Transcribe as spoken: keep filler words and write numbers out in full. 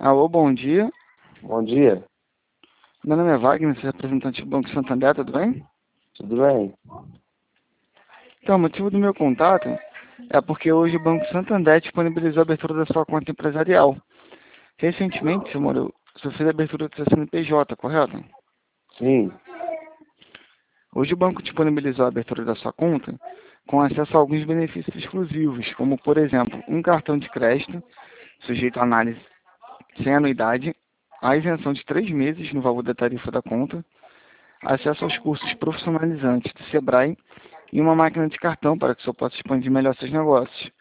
Alô, bom dia. Bom dia, Meu nome é Wagner, sou representante do Banco Santander, tudo bem? tudo bem? Então, o motivo do meu contato é porque hoje o Banco Santander disponibilizou a abertura da sua conta empresarial. Recentemente, você, morou, você fez a abertura do seu C N P J, correto? Sim, Hoje o banco disponibilizou a abertura da sua conta com acesso a alguns benefícios exclusivos, como, por exemplo, um cartão de crédito, sujeito a análise sem anuidade, a isenção de três meses no valor da tarifa da conta, acesso aos cursos profissionalizantes do Sebrae e uma máquina de cartão para que o senhor possa expandir melhor seus negócios.